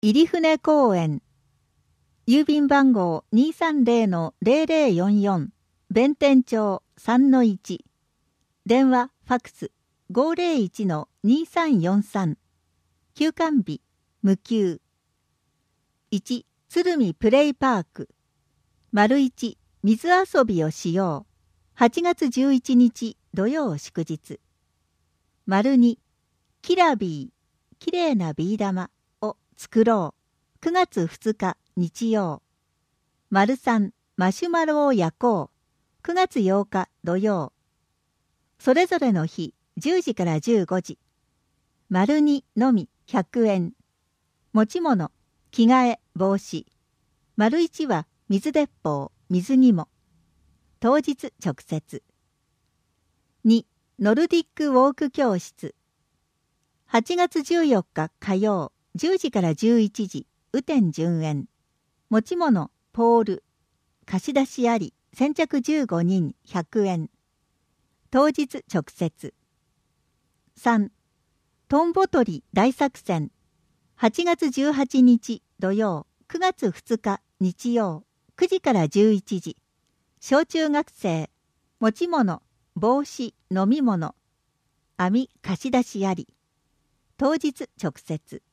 入船公園。郵便番号 230-0044 弁天町 3-1。電話ファクス 501-2343。休館日無休。1、鶴見プレイパーク。丸1、水遊びをしよう。8月11日土曜祝日。丸2、キラビー、きれいなビー玉を作ろう。9月2日日曜。丸3、マシュマロを焼こう。9月8日土曜。それぞれの日10時から15時。丸2のみ100円。持ち物、着替え、帽子。丸1は水鉄砲、水着も。当日直接。2、ノルディックウォーク教室。8月14日火曜、10時から11時、雨天順延。持ち物、ポール。貸し出しあり、先着15人100円。当日直接。3、トンボ取り大作戦。8月18日土曜、9月2日日曜、9時から11時。小中学生。持ち物、帽子、飲み物。網貸し出しあり。当日直接。